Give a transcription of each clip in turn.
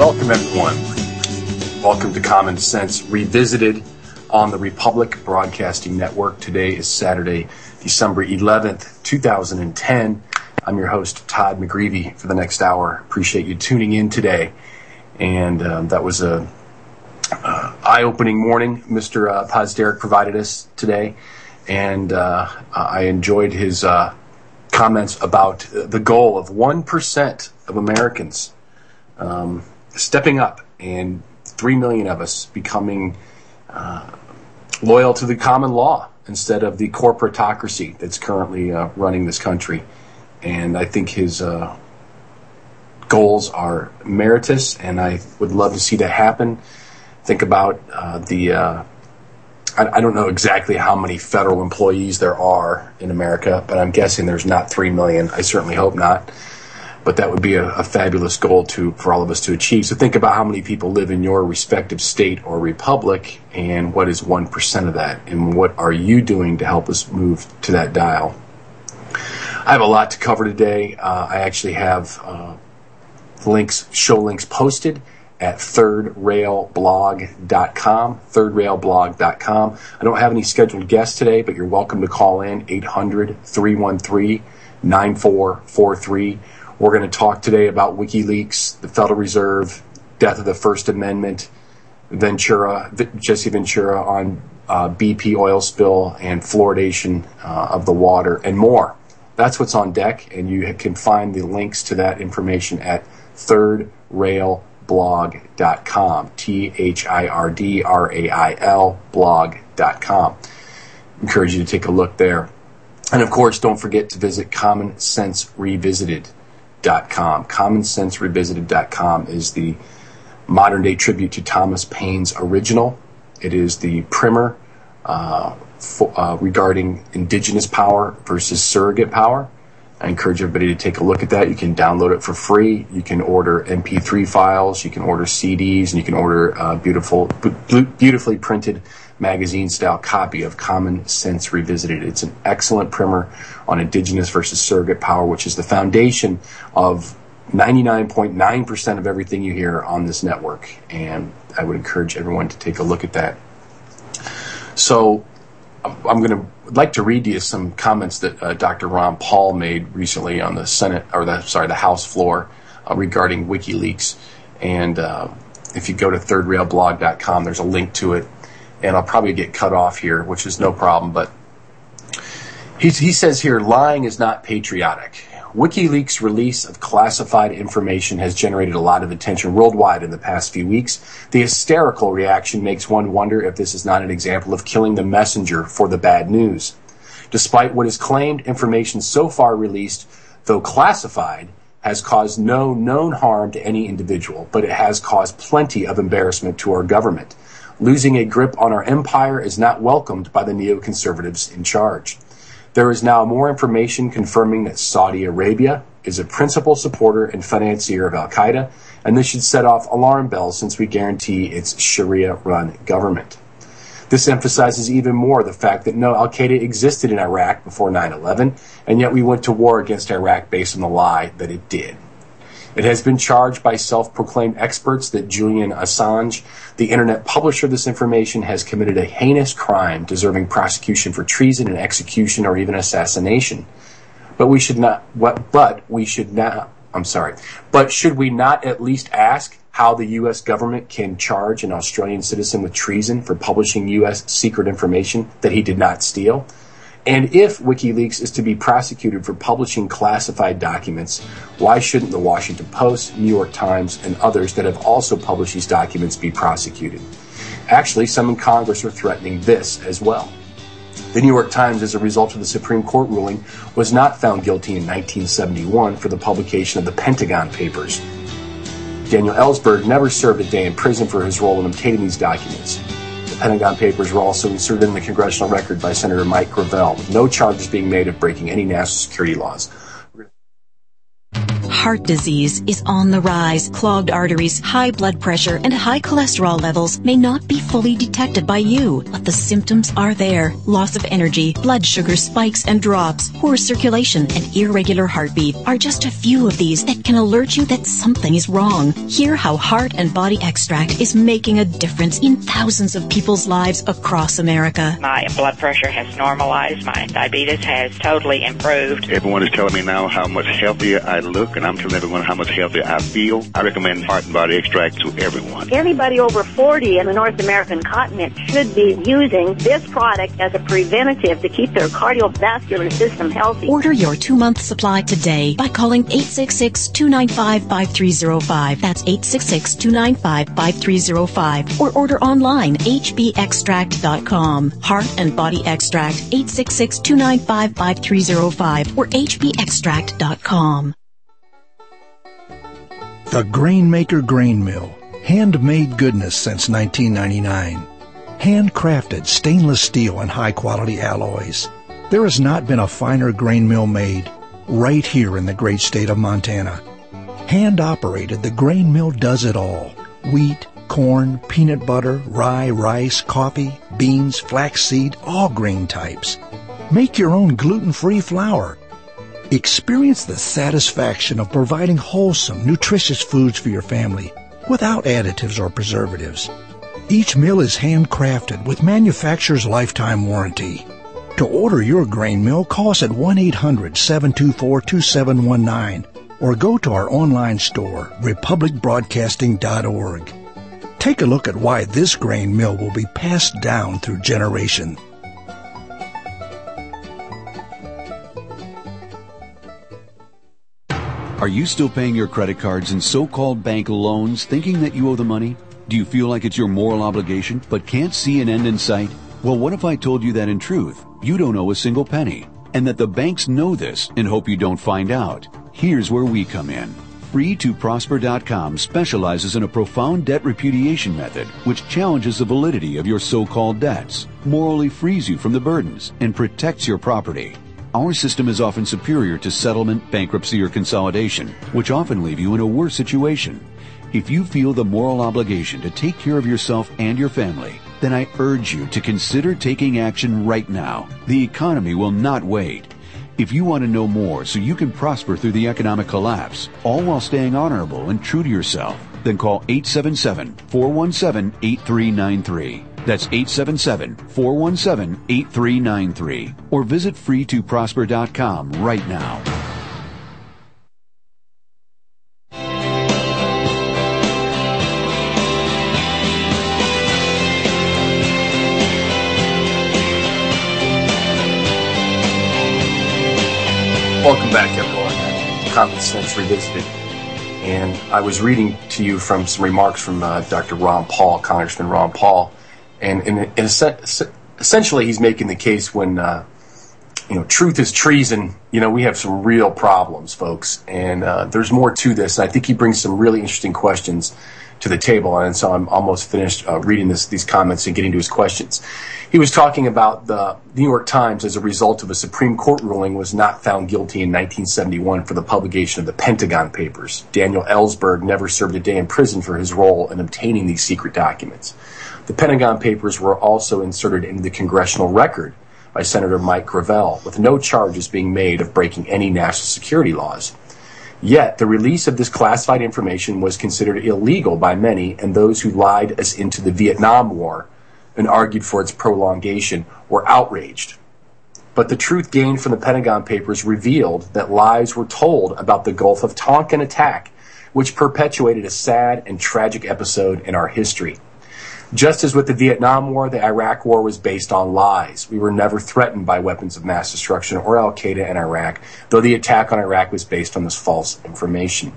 Welcome, everyone. Welcome to Common Sense Revisited on the Republic Broadcasting Network. Today is Saturday, December 11th, 2010. I'm your host, Todd McGreevy, for the next hour. Appreciate you tuning in today. And that was a eye-opening morning Mr. Pozderac provided us today. And I enjoyed his comments about the goal of 1% of Americans stepping up and 3 million of us becoming loyal to the common law instead of the corporatocracy that's currently running this country. And I think his goals are meritorious, and I would love to see that happen. Think about I don't know exactly how many federal employees there are in America, but I'm guessing there's not 3 million. I certainly hope not. But that would be a fabulous goal for all of us to achieve. So think about how many people live in your respective state or republic, and what is 1% of that, and what are you doing to help us move to that dial? I have a lot to cover today. I actually have show links posted at thirdrailblog.com, thirdrailblog.com. I don't have any scheduled guests today, but you're welcome to call in 800-313-9443. We're going to talk today about WikiLeaks, the Federal Reserve, death of the First Amendment, Jesse Ventura on BP oil spill and fluoridation of the water, and more. That's what's on deck, and you can find the links to that information at thirdrailblog.com, THIRDRAIL blog.com. Encourage you to take a look there. And of course, don't forget to visit CommonSenseRevisited.com. CommonSenseRevisited.com is the modern-day tribute to Thomas Paine's original. It is the primer regarding indigenous power versus surrogate power. I encourage everybody to take a look at that. You can download it for free. You can order MP3 files. You can order CDs, and you can order a beautifully printed magazine-style copy of Common Sense Revisited. It's an excellent primer on indigenous versus surrogate power, which is the foundation of 99.9% of everything you hear on this network. And I would encourage everyone to take a look at that. So I'd like to read to you some comments that Dr. Ron Paul made recently on the the House floor regarding WikiLeaks. And if you go to thirdrailblog.com, there's a link to it. And I'll probably get cut off here, which is no problem. But he says here, lying is not patriotic. WikiLeaks' release of classified information has generated a lot of attention worldwide in the past few weeks. The hysterical reaction makes one wonder if this is not an example of killing the messenger for the bad news. Despite what is claimed, information so far released, though classified, has caused no known harm to any individual, but it has caused plenty of embarrassment to our government. Losing a grip on our empire is not welcomed by the neoconservatives in charge. There is now more information confirming that Saudi Arabia is a principal supporter and financier of al-Qaeda, and this should set off alarm bells since we guarantee its Sharia-run government. This emphasizes even more the fact that no al-Qaeda existed in Iraq before 9/11, and yet we went to war against Iraq based on the lie that it did. It has been charged by self-proclaimed experts that Julian Assange, the internet publisher of this information, has committed a heinous crime deserving prosecution for treason and execution or even assassination. But should we not at least ask how the U.S. government can charge an Australian citizen with treason for publishing U.S. secret information that he did not steal? And if WikiLeaks is to be prosecuted for publishing classified documents, why shouldn't the Washington Post, New York Times, and others that have also published these documents be prosecuted? Actually, some in Congress are threatening this as well. The New York Times, as a result of the Supreme Court ruling, was not found guilty in 1971 for the publication of the Pentagon Papers. Daniel Ellsberg never served a day in prison for his role in obtaining these documents. The Pentagon Papers were also inserted in the congressional record by Senator Mike Gravel, with no charges being made of breaking any national security laws. heart disease is on the rise. Clogged arteries, high blood pressure, and high cholesterol levels may not be fully detected by you, but the symptoms are there. Loss of energy, blood sugar spikes and drops, poor circulation, and irregular heartbeat are just a few of these that can alert you that something is wrong. Hear how Heart and Body Extract is making a difference in thousands of people's lives across America. My blood pressure has normalized. My diabetes has totally improved. Everyone is telling me now how much healthier I look, and I'm telling everyone how much healthier I feel. I recommend Heart and Body Extract to everyone. Anybody over 40 in the North American continent should be using this product as a preventative to keep their cardiovascular system healthy. Order your 2-month supply today by calling 866-295-5305. That's 866-295-5305. Or order online, hbextract.com. Heart and Body Extract, 866-295-5305 or hbextract.com. The Grainmaker Grain Mill. Handmade goodness since 1999. Handcrafted stainless steel and high-quality alloys. There has not been a finer grain mill made right here in the great state of Montana. Hand-operated, the grain mill does it all. Wheat, corn, peanut butter, rye, rice, coffee, beans, flaxseed, all grain types. Make your own gluten-free flour. Experience the satisfaction of providing wholesome, nutritious foods for your family without additives or preservatives. Each mill is handcrafted with manufacturer's lifetime warranty. To order your grain mill, call us at 1-800-724-2719 or go to our online store, republicbroadcasting.org. Take a look at why this grain mill will be passed down through generation. Are you still paying your credit cards and so-called bank loans thinking that you owe the money? Do you feel like it's your moral obligation but can't see an end in sight? Well, what if I told you that in truth, you don't owe a single penny, and that the banks know this and hope you don't find out? Here's where we come in. Free2Prosper.com specializes in a profound debt repudiation method which challenges the validity of your so-called debts, morally frees you from the burdens, and protects your property. Our system is often superior to settlement, bankruptcy, or consolidation, which often leave you in a worse situation. If you feel the moral obligation to take care of yourself and your family, then I urge you to consider taking action right now. The economy will not wait. If you want to know more so you can prosper through the economic collapse, all while staying honorable and true to yourself, then call 877-417-8393. That's 877-417-8393. Or visit free2prosper.com right now. Welcome back, everyone. Common Sense Revisited. And I was reading to you from some remarks from Dr. Ron Paul, Congressman Ron Paul. And essentially, he's making the case when, truth is treason, we have some real problems, folks. And there's more to this. And I think he brings some really interesting questions to the table. And so I'm almost finished reading these comments and getting to his questions. He was talking about the New York Times, as a result of a Supreme Court ruling, was not found guilty in 1971 for the publication of the Pentagon Papers. Daniel Ellsberg never served a day in prison for his role in obtaining these secret documents. The Pentagon Papers were also inserted into the congressional record by Senator Mike Gravel, with no charges being made of breaking any national security laws. Yet, the release of this classified information was considered illegal by many, and those who lied us into the Vietnam War and argued for its prolongation were outraged. But the truth gained from the Pentagon Papers revealed that lies were told about the Gulf of Tonkin attack, which perpetuated a sad and tragic episode in our history. Just as with the Vietnam War, the Iraq War was based on lies. We were never threatened by weapons of mass destruction or Al-Qaeda in Iraq, though the attack on Iraq was based on this false information.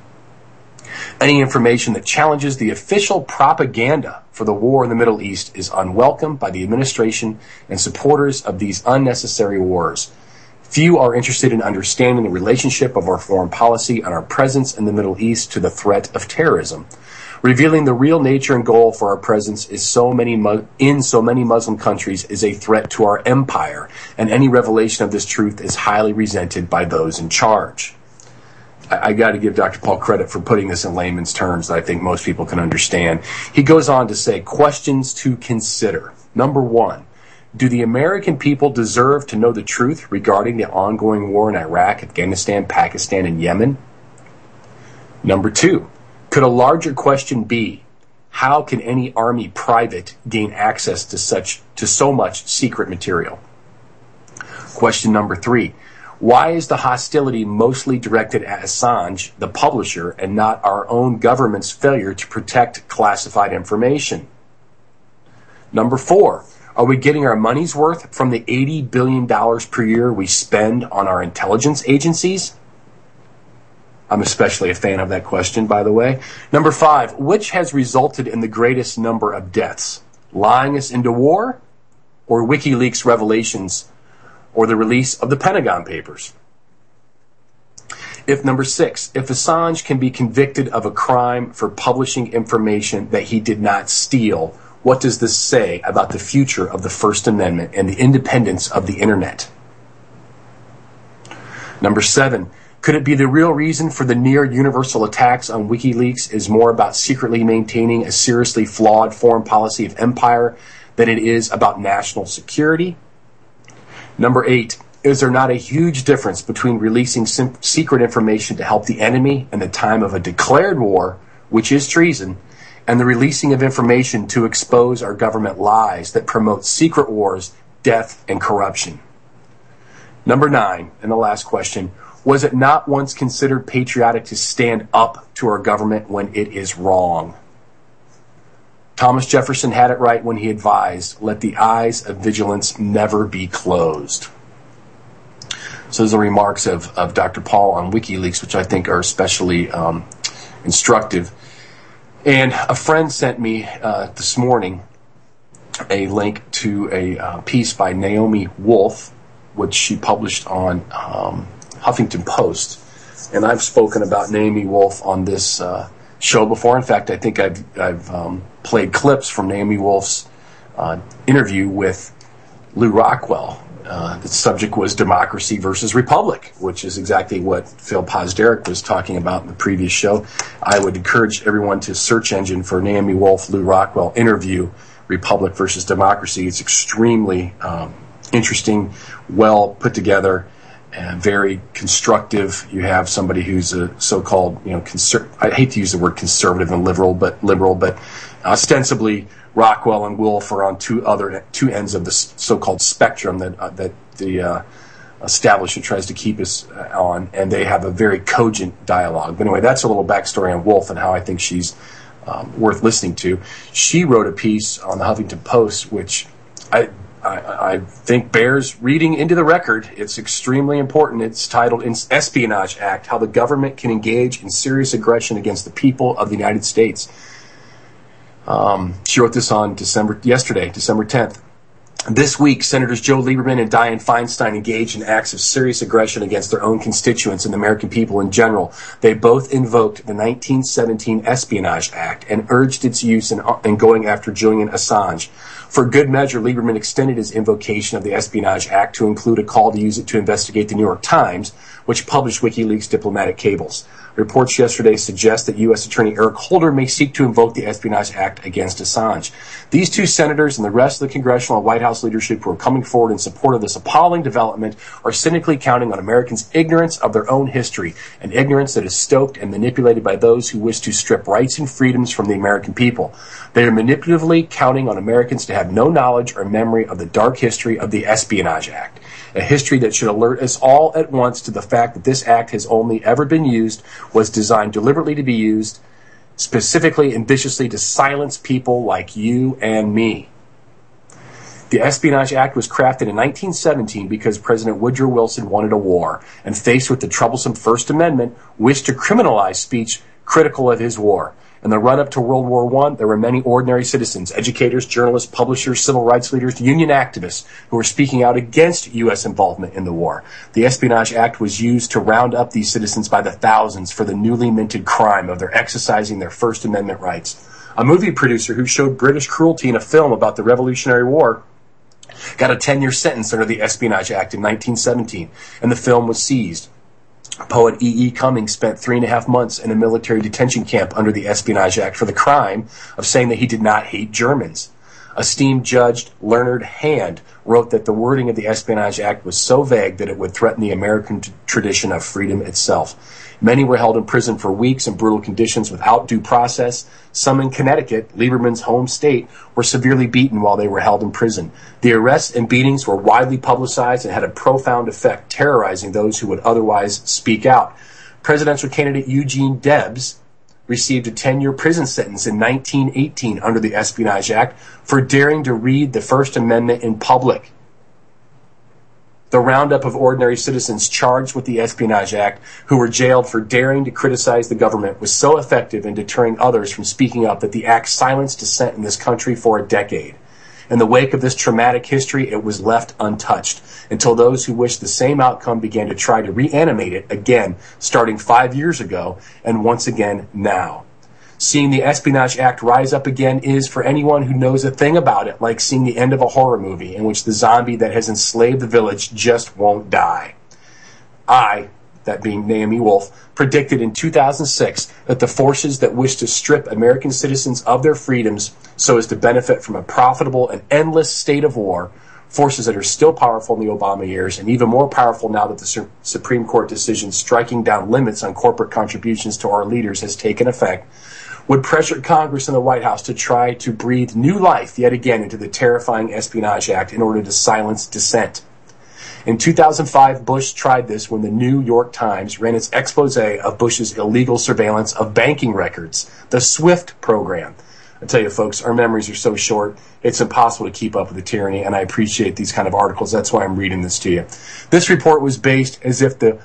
Any information that challenges the official propaganda for the war in the Middle East is unwelcome by the administration and supporters of these unnecessary wars. Few are interested in understanding the relationship of our foreign policy and our presence in the Middle East to the threat of terrorism. Revealing the real nature and goal for our presence in so many Muslim countries is a threat to our empire, and any revelation of this truth is highly resented by those in charge. I got to give Dr. Paul credit for putting this in layman's terms that I think most people can understand. He goes on to say, questions to consider. Number 1, do the American people deserve to know the truth regarding the ongoing war in Iraq, Afghanistan, Pakistan, and Yemen? Number 2, could a larger question be, how can any Army private gain access to so much secret material? Question number 3, why is the hostility mostly directed at Assange, the publisher, and not our own government's failure to protect classified information? Number 4, are we getting our money's worth from the $80 billion per year we spend on our intelligence agencies? I'm especially a fan of that question, by the way. Number 5, which has resulted in the greatest number of deaths? Lying us into war, or WikiLeaks revelations, or the release of the Pentagon Papers? Number 6, if Assange can be convicted of a crime for publishing information that he did not steal, what does this say about the future of the First Amendment and the independence of the Internet? Number 7, could it be the real reason for the near universal attacks on WikiLeaks is more about secretly maintaining a seriously flawed foreign policy of empire than it is about national security? Number 8, is there not a huge difference between releasing secret information to help the enemy in the time of a declared war, which is treason, and the releasing of information to expose our government lies that promote secret wars, death, and corruption? Number 9, and the last question, was it not once considered patriotic to stand up to our government when it is wrong? Thomas Jefferson had it right when he advised, let the eyes of vigilance never be closed. So those are remarks of Dr. Paul on WikiLeaks, which I think are especially instructive. And a friend sent me this morning a link to a piece by Naomi Wolf, which she published on Huffington Post. And I've spoken about Naomi Wolf on this show before. In fact, I think I've played clips from Naomi Wolf's interview with Lew Rockwell. The subject was democracy versus republic, which is exactly what Phil Pozderac was talking about in the previous show. I would encourage everyone to search engine for Naomi Wolf, Lew Rockwell interview, Republic versus Democracy. It's extremely interesting, well put together, and very constructive. You have somebody who's a so-called, I hate to use the word conservative and liberal, but ostensibly Rockwell and Wolf are on two ends of the so-called spectrum that the establishment tries to keep us on, and they have a very cogent dialogue. But anyway, that's a little backstory on Wolf and how I think she's worth listening to. She wrote a piece on the Huffington Post, which I think bears reading into the record. It's extremely important. It's titled Espionage Act, How the Government Can Engage in Serious Aggression Against the People of the United States. She wrote this on yesterday, December 10th. This week, Senators Joe Lieberman and Dianne Feinstein engaged in acts of serious aggression against their own constituents and the American people in general. They both invoked the 1917 Espionage Act and urged its use in going after Julian Assange. For good measure, Lieberman extended his invocation of the Espionage Act to include a call to use it to investigate the New York Times, which published WikiLeaks diplomatic cables. Reports yesterday suggest that U.S. Attorney Eric Holder may seek to invoke the Espionage Act against Assange. These two senators and the rest of the congressional and White House leadership who are coming forward in support of this appalling development are cynically counting on Americans' ignorance of their own history, an ignorance that is stoked and manipulated by those who wish to strip rights and freedoms from the American people. They are manipulatively counting on Americans to have no knowledge or memory of the dark history of the Espionage Act, a history that should alert us all at once to the fact that this act has only ever been used, was designed deliberately to be used, specifically and viciously to silence people like you and me. The Espionage Act was crafted in 1917 because President Woodrow Wilson wanted a war, and faced with the troublesome First Amendment, wished to criminalize speech critical of his war. In the run-up to World War I, there were many ordinary citizens, educators, journalists, publishers, civil rights leaders, union activists who were speaking out against U.S. involvement in the war. The Espionage Act was used to round up these citizens by the thousands for the newly minted crime of their exercising their First Amendment rights. A movie producer who showed British cruelty in a film about the Revolutionary War got a 10-year sentence under the Espionage Act in 1917, and the film was seized. Poet E.E. Cummings spent 3.5 months in a military detention camp under the Espionage Act for the crime of saying that he did not hate Germans. Esteemed Judge Leonard Hand wrote that the wording of the Espionage Act was so vague that it would threaten the American tradition of freedom itself. Many were held in prison for weeks in brutal conditions without due process. Some in Connecticut, Lieberman's home state, were severely beaten while they were held in prison. The arrests and beatings were widely publicized and had a profound effect, terrorizing those who would otherwise speak out. Presidential candidate Eugene Debs received a 10-year prison sentence in 1918 under the Espionage Act for daring to read the First Amendment in public. The roundup of ordinary citizens charged with the Espionage Act who were jailed for daring to criticize the government was so effective in deterring others from speaking up that the act silenced dissent in this country for a decade. In the wake of this traumatic history, it was left untouched until those who wished the same outcome began to try to reanimate it again, starting 5 years ago and once again now. Seeing the Espionage Act rise up again is, for anyone who knows a thing about it, like seeing the end of a horror movie in which the zombie that has enslaved the village just won't die. I, that being Naomi Wolf, predicted in 2006 that the forces that wish to strip American citizens of their freedoms so as to benefit from a profitable and endless state of war, forces that are still powerful in the Obama years and even more powerful now that the Supreme Court decision striking down limits on corporate contributions to our leaders has taken effect, would pressure Congress and the White House to try to breathe new life yet again into the terrifying Espionage Act in order to silence dissent. In 2005, Bush tried this when the New York Times ran its expose of Bush's illegal surveillance of banking records, the SWIFT program. I tell you, folks, our memories are so short, it's impossible to keep up with the tyranny, and I appreciate these kind of articles. That's why I'm reading this to you. This report was based as is the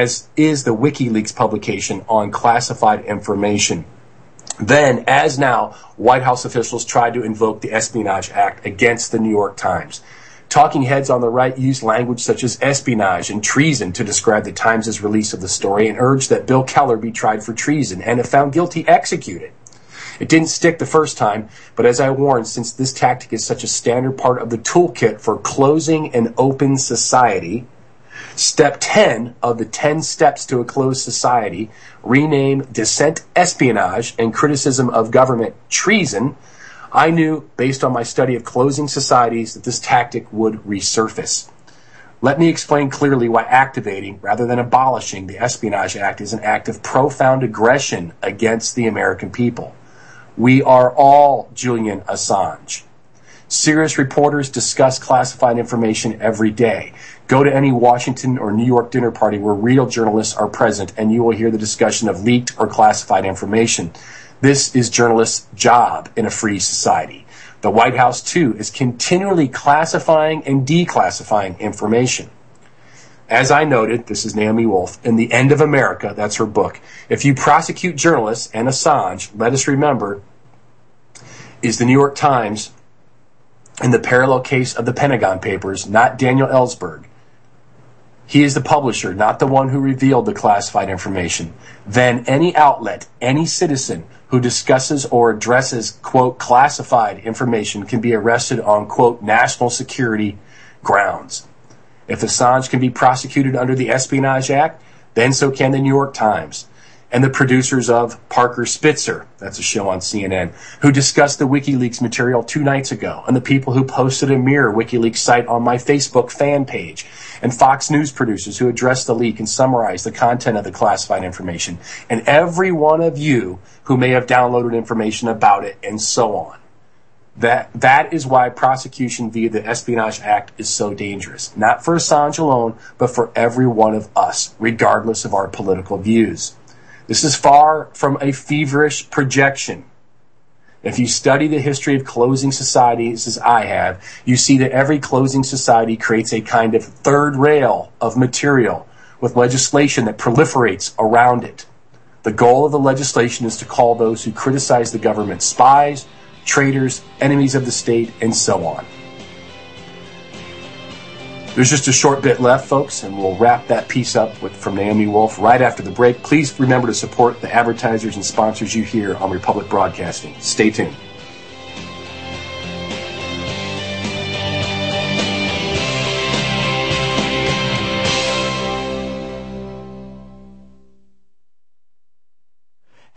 WikiLeaks publication on classified information. Then, as now, White House officials tried to invoke the Espionage Act against the New York Times. Talking heads on the right used language such as espionage and treason to describe the Times' release of the story and urged that Bill Keller be tried for treason and, if found guilty, executed. It didn't stick the first time, but as I warned, since this tactic is such a standard part of the toolkit for closing an open society, Step 10 of the 10 steps to a closed society, rename dissent espionage and criticism of government treason, I knew, based on my study of closing societies, that this tactic would resurface. Let me explain clearly why activating, rather than abolishing, the Espionage Act is an act of profound aggression against the American people. We are all Julian Assange. Serious reporters discuss classified information every day. Go to any Washington or New York dinner party where real journalists are present and you will hear the discussion of leaked or classified information. This is journalists' job in a free society. The White House, too, is continually classifying and declassifying information. As I noted, this is Naomi Wolf, in The End of America, that's her book. If you prosecute journalists and Assange, let us remember, is the New York Times in the parallel case of the Pentagon Papers, not Daniel Ellsberg. He is the publisher, not the one who revealed the classified information. Then any outlet, any citizen who discusses or addresses, quote, classified information can be arrested on, quote, national security grounds. If Assange can be prosecuted under the Espionage Act, then so can the New York Times. And the producers of Parker Spitzer, that's a show on CNN, who discussed the WikiLeaks material 2 nights ago, and the people who posted a mirror WikiLeaks site on my Facebook fan page, and Fox News producers who addressed the leak and summarized the content of the classified information, and every one of you who may have downloaded information about it, and so on. That is why prosecution via the Espionage Act is so dangerous. Not for Assange alone, but for every one of us, regardless of our political views. This is far from a feverish projection. If you study the history of closing societies as I have, you see that every closing society creates a kind of third rail of material with legislation that proliferates around it. The goal of the legislation is to call those who criticize the government spies, traitors, enemies of the state, and so on. There's just a short bit left, folks, and we'll wrap that piece up from Naomi Wolf right after the break. Please remember to support the advertisers and sponsors you hear on Republic Broadcasting. Stay tuned.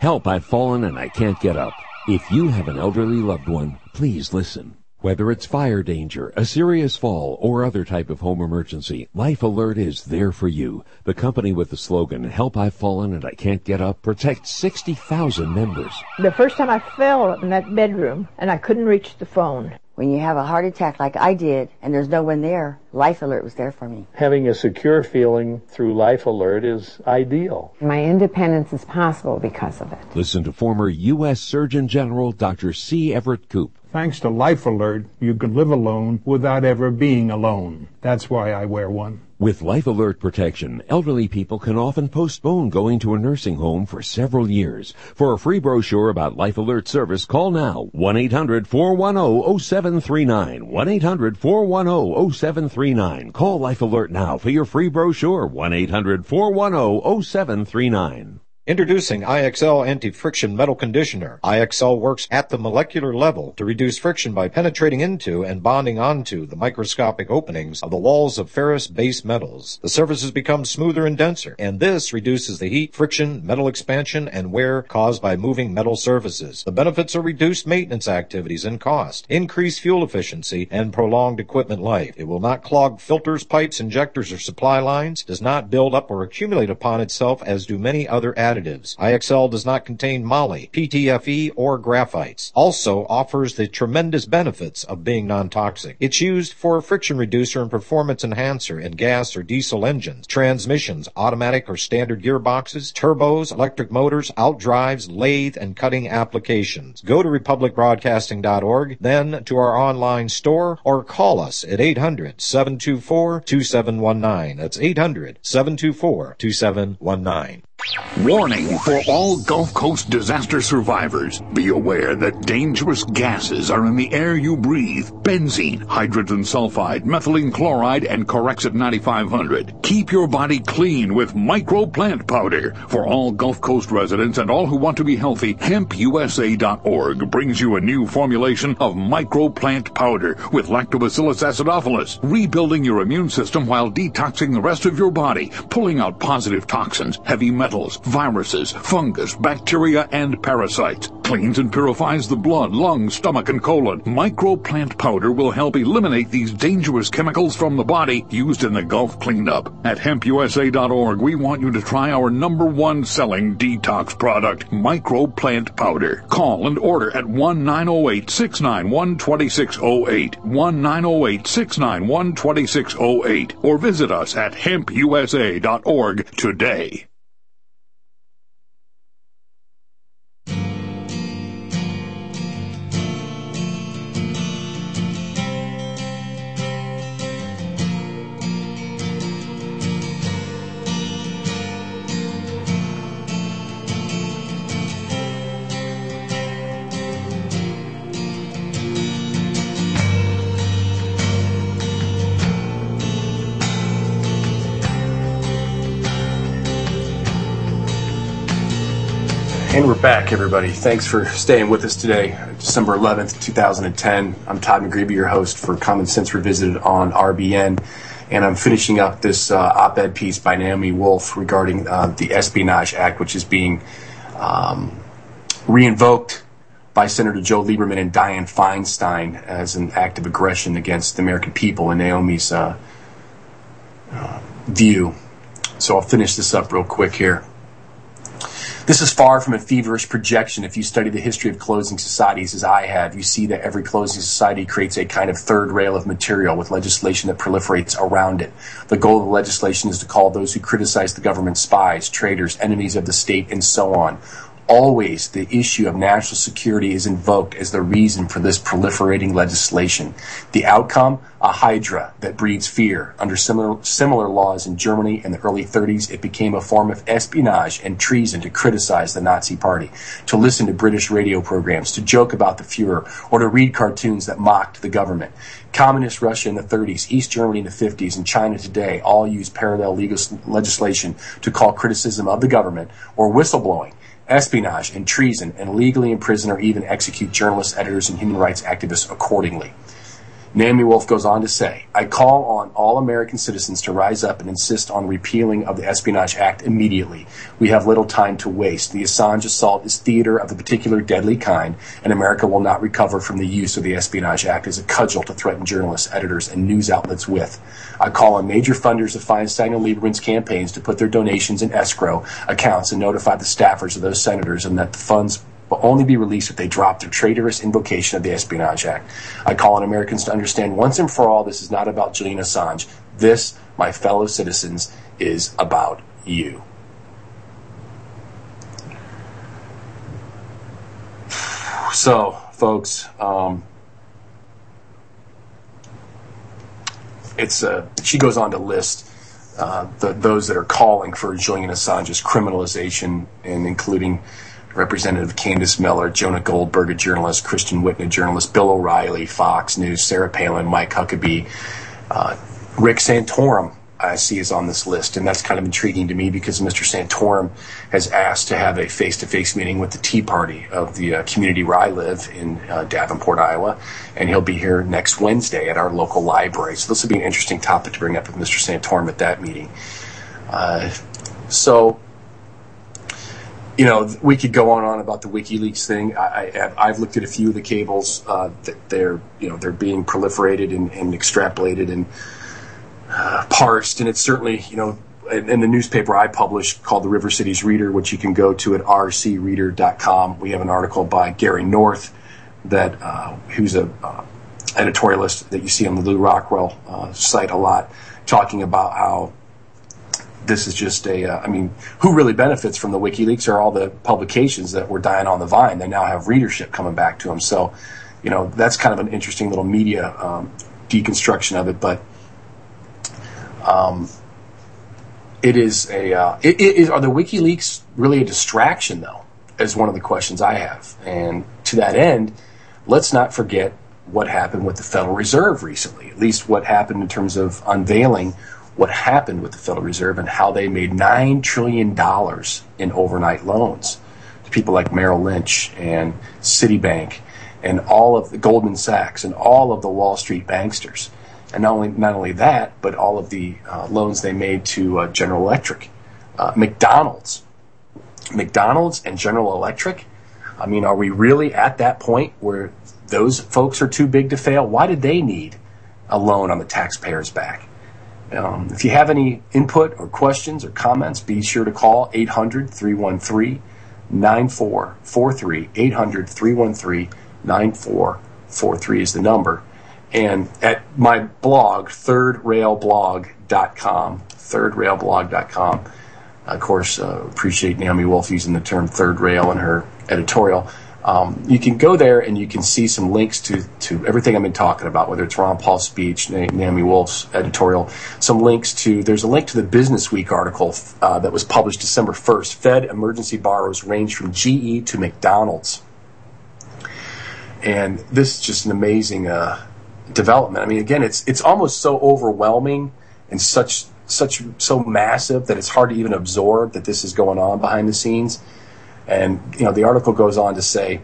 Help, I've fallen and I can't get up. If you have an elderly loved one, please listen. Whether it's fire danger, a serious fall, or other type of home emergency, Life Alert is there for you. The company with the slogan, Help, I've Fallen and I Can't Get Up, protects 60,000 members. The first time I fell in that bedroom and I couldn't reach the phone. When you have a heart attack like I did and there's no one there, Life Alert was there for me. Having a secure feeling through Life Alert is ideal. My independence is possible because of it. Listen to former U.S. Surgeon General Dr. C. Everett Koop. Thanks to Life Alert, you can live alone without ever being alone. That's why I wear one. With Life Alert protection, elderly people can often postpone going to a nursing home for several years. For a free brochure about Life Alert service, call now 1-800-410-0739. 1-800-410-0739. Call Life Alert now for your free brochure. 1-800-410-0739. Introducing IXL Anti-Friction Metal Conditioner. IXL works at the molecular level to reduce friction by penetrating into and bonding onto the microscopic openings of the walls of ferrous-based metals. The surfaces become smoother and denser, and this reduces the heat, friction, metal expansion, and wear caused by moving metal surfaces. The benefits are reduced maintenance activities and cost, increased fuel efficiency, and prolonged equipment life. It will not clog filters, pipes, injectors, or supply lines, does not build up or accumulate upon itself as do many other additives. IXL does not contain moly, PTFE, or graphites. Also offers the tremendous benefits of being non-toxic. It's used for a friction reducer and performance enhancer in gas or diesel engines, transmissions, automatic or standard gearboxes, turbos, electric motors, outdrives, lathe, and cutting applications. Go to republicbroadcasting.org, then to our online store, or call us at 800-724-2719. That's 800-724-2719. Warning for all Gulf Coast disaster survivors. Be aware that dangerous gases are in the air you breathe. Benzene, hydrogen sulfide, methylene chloride, and Corexit 9500. Keep your body clean with Micro Plant Powder. For all Gulf Coast residents and all who want to be healthy, HempUSA.org brings you a new formulation of Micro Plant Powder with Lactobacillus acidophilus, rebuilding your immune system while detoxing the rest of your body, pulling out positive toxins, heavy metals, viruses, fungus, bacteria, and parasites. Cleans and purifies the blood, lungs, stomach, and colon. Micro Plant Powder will help eliminate these dangerous chemicals from the body used in the Gulf cleanup. At HempUSA.org, we want you to try our #1 selling detox product, Micro Plant Powder. Call and order at 1-908-691-2608, 1-908-691-2608, or visit us at HempUSA.org today. And we're back, everybody. Thanks for staying with us today, December 11th, 2010. I'm Todd McGreevy, your host for Common Sense Revisited on RBN, and I'm finishing up this op-ed piece by Naomi Wolf regarding the Espionage Act, which is being re-invoked by Senator Joe Lieberman and Dianne Feinstein as an act of aggression against the American people in Naomi's view. So I'll finish this up real quick here. This is far from a feverish projection. If you study the history of closing societies as I have, you see that every closing society creates a kind of third rail of material with legislation that proliferates around it. The goal of the legislation is to call those who criticize the government spies, traitors, enemies of the state, and so on. Always the issue of national security is invoked as the reason for this proliferating legislation. The outcome? A hydra that breeds fear. Under similar laws in Germany in the early 30s, it became a form of espionage and treason to criticize the Nazi Party, to listen to British radio programs, to joke about the Fuhrer, or to read cartoons that mocked the government. Communist Russia in the 30s, East Germany in the 50s, and China today all use parallel legal legislation to call criticism of the government or whistleblowing espionage and treason, and legally imprison or even execute journalists, editors, and human rights activists accordingly. Naomi Wolf goes on to say, I call on all American citizens to rise up and insist on repealing of the Espionage Act immediately. We have little time to waste. The Assange assault is theater of a particular deadly kind, and America will not recover from the use of the Espionage Act as a cudgel to threaten journalists, editors, and news outlets with. I call on major funders of Feinstein and Lieberman's campaigns to put their donations in escrow accounts and notify the staffers of those senators, and that the funds will only be released if they drop their traitorous invocation of the Espionage Act. I call on Americans to understand once and for all this is not about Julian Assange. This, my fellow citizens, is about you. So, folks, she goes on to list those that are calling for Julian Assange's criminalization, and including Representative Candace Miller, Jonah Goldberg, a journalist, Christian Whitten, a journalist, Bill O'Reilly, Fox News, Sarah Palin, Mike Huckabee, Rick Santorum, I see is on this list, and that's kind of intriguing to me because Mr. Santorum has asked to have a face-to-face meeting with the Tea Party of the community where I live in Davenport, Iowa, and he'll be here next Wednesday at our local library. So this will be an interesting topic to bring up with Mr. Santorum at that meeting. You know, we could go on and on about the WikiLeaks thing. I've looked at a few of the cables that they're being proliferated and extrapolated and parsed, and it's certainly, in the newspaper I publish called the River Cities Reader, which you can go to at rcreader.com. We have an article by Gary North who's a editorialist that you see on the Lou Rockwell site a lot, talking about how this is just who really benefits from the WikiLeaks are all the publications that were dying on the vine. They now have readership coming back to them. So, that's kind of an interesting little media deconstruction of it. But are the WikiLeaks really a distraction, though, is one of the questions I have. And to that end, let's not forget what happened with the Federal Reserve recently, at least what happened in terms of unveiling what happened with the Federal Reserve and how they made $9 trillion in overnight loans to people like Merrill Lynch and Citibank and all of the Goldman Sachs and all of the Wall Street banksters. And not only that, but all of the loans they made to General Electric, McDonald's and General Electric. I mean, are we really at that point where those folks are too big to fail? Why did they need a loan on the taxpayer's back? If you have any input or questions or comments, be sure to call 800-313-9443, 800-313-9443 is the number. And at my blog, thirdrailblog.com, of course, appreciate Naomi Wolf using the term third rail in her editorial. You can go there and you can see some links to everything I've been talking about, whether it's Ron Paul's speech, Naomi Wolf's editorial, there's a link to the Business Week article that was published December 1st. Fed emergency borrows range from GE to McDonald's. And this is just an amazing development. I mean, again, it's almost so overwhelming and so massive that it's hard to even absorb that this is going on behind the scenes. And, the article goes on to say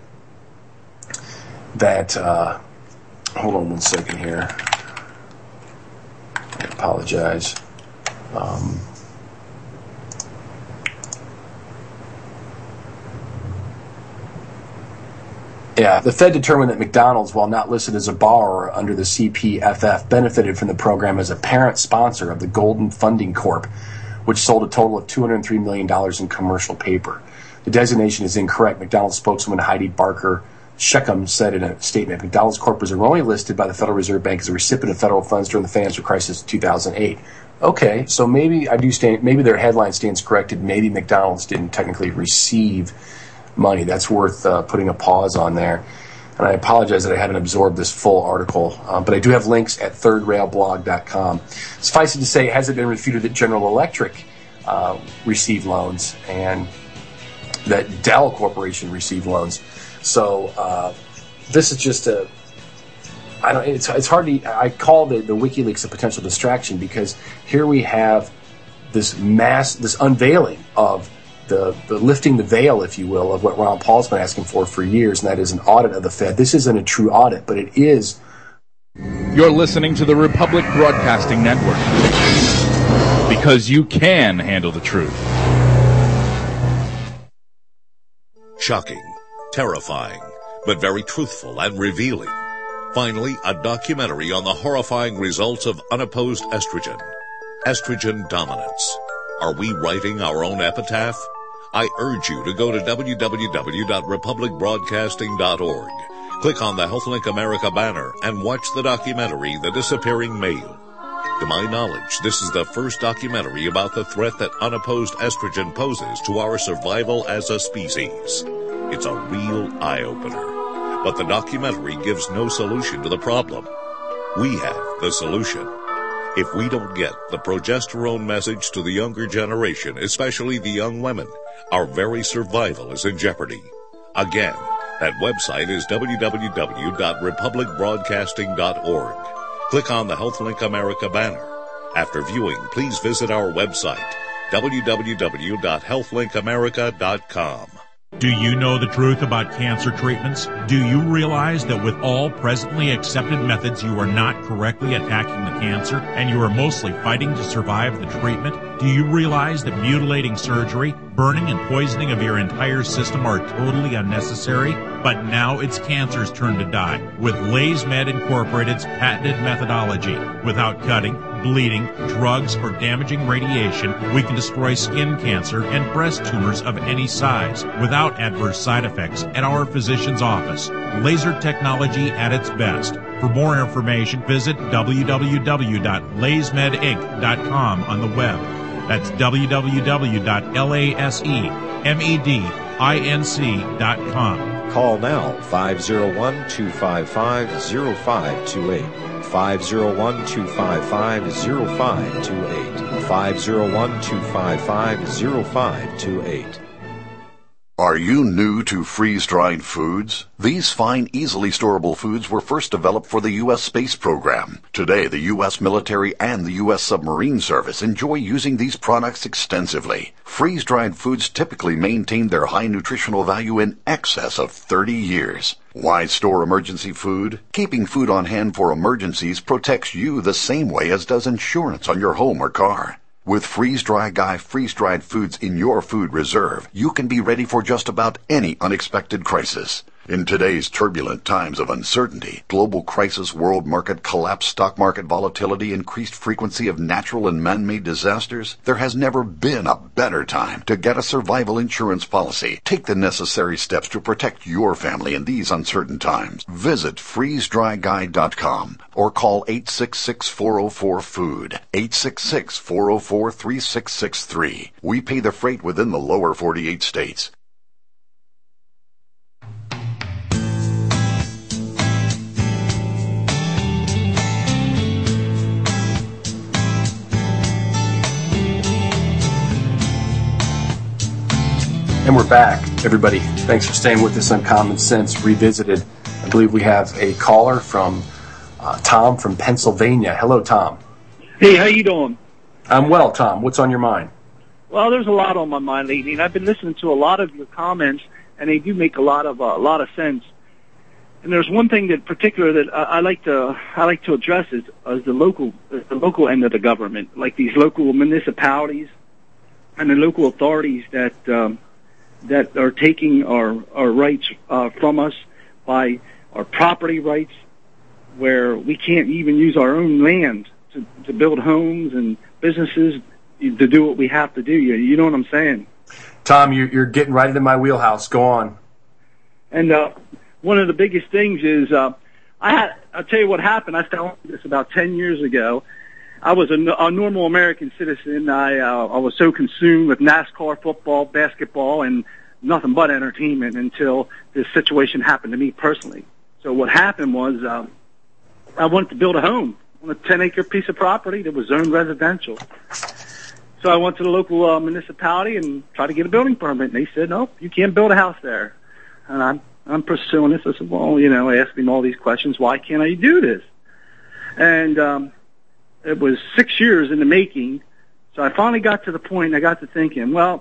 that, hold on one second here. I apologize. The Fed determined that McDonald's, while not listed as a borrower under the CPFF, benefited from the program as a parent sponsor of the Golden Funding Corp, which sold a total of $203 million in commercial paper. The designation is incorrect. McDonald's spokeswoman Heidi Barker Sheckham said in a statement, McDonald's Corp was erroneously listed by the Federal Reserve Bank as a recipient of federal funds during the financial crisis of 2008. Okay, so maybe their headline stands corrected. Maybe McDonald's didn't technically receive money. That's worth putting a pause on there. And I apologize that I haven't absorbed this full article, but I do have links at thirdrailblog.com. Suffice it to say, it hasn't been refuted that General Electric received loans and that Dell Corporation received loans. So this is just it's hard to, I call the WikiLeaks a potential distraction because here we have this unveiling of the lifting the veil, if you will, of what Ron Paul's been asking for years, and that is an audit of the Fed. This isn't a true audit, but it is You're listening to the Republic Broadcasting Network, because you can handle the truth. Shocking, terrifying, but very truthful and revealing. Finally, a documentary on the horrifying results of unopposed estrogen. Estrogen dominance. Are we writing our own epitaph? I urge you to go to www.republicbroadcasting.org. Click on the HealthLink America banner and watch the documentary, The Disappearing Male. To my knowledge, this is the first documentary about the threat that unopposed estrogen poses to our survival as a species. It's a real eye-opener. But the documentary gives no solution to the problem. We have the solution. If we don't get the progesterone message to the younger generation, especially the young women, our very survival is in jeopardy. Again, that website is www.republicbroadcasting.org. Click on the HealthLink America banner. After viewing, please visit our website, www.healthlinkamerica.com. Do you know the truth about cancer treatments? Do you realize that with all presently accepted methods, you are not correctly attacking the cancer and you are mostly fighting to survive the treatment? Do you realize that mutilating surgery, burning and poisoning of your entire system are totally unnecessary? But now it's cancer's turn to die with LaysMed Incorporated's patented methodology. Without cutting, bleeding, drugs, or damaging radiation, we can destroy skin cancer and breast tumors of any size without adverse side effects at our physician's office. Laser technology at its best. For more information, visit www.laysmedinc.com on the web. That's www.laysmedinc.com. Call now, 501-255-0528. 501-255-0528. 501-255-0528. Are you new to freeze-dried foods? These fine, easily storable foods were first developed for the U.S. space program. Today, the U.S. military and the U.S. submarine service enjoy using these products extensively. Freeze-dried foods typically maintain their high nutritional value in excess of 30 years. Why store emergency food? Keeping food on hand for emergencies protects you the same way as does insurance on your home or car. With Freeze-Dry Guy freeze-dried foods in your food reserve, you can be ready for just about any unexpected crisis. In today's turbulent times of uncertainty, global crisis, world market collapse, stock market volatility, increased frequency of natural and man-made disasters, there has never been a better time to get a survival insurance policy. Take the necessary steps to protect your family in these uncertain times. Visit freezedryguy.com or call 866-404-FOOD, 866-404-3663. We pay the freight within the lower 48 states. And we're back, everybody. Thanks for staying with us on Common Sense Revisited. I believe we have a caller from Tom from Pennsylvania. Hello, Tom. Hey, how you doing? I'm well, Tom. What's on your mind? Well, there's a lot on my mind lately, and I've been listening to a lot of your comments, and they do make a lot of sense. And there's one thing that particular that I like to address is the local end of the government, like these local municipalities and the local authorities that are taking our rights from us by our property rights, where we can't even use our own land to build homes and businesses to do what we have to do. You know what I'm saying? Tom, you're getting right into my wheelhouse. Go on. And one of the biggest things is I'll tell you what happened. I found this about 10 years ago. I was a normal American citizen. I was so consumed with NASCAR, football, basketball, and nothing but entertainment until this situation happened to me personally. So what happened was I wanted to build a home on a 10-acre piece of property that was zoned residential. So I went to the local municipality and tried to get a building permit, and they said, no, you can't build a house there. And I'm pursuing this. I said, well, asking them all these questions. Why can't I do this? And it was 6 years in the making. So I finally got to the point, and I got to thinking, well,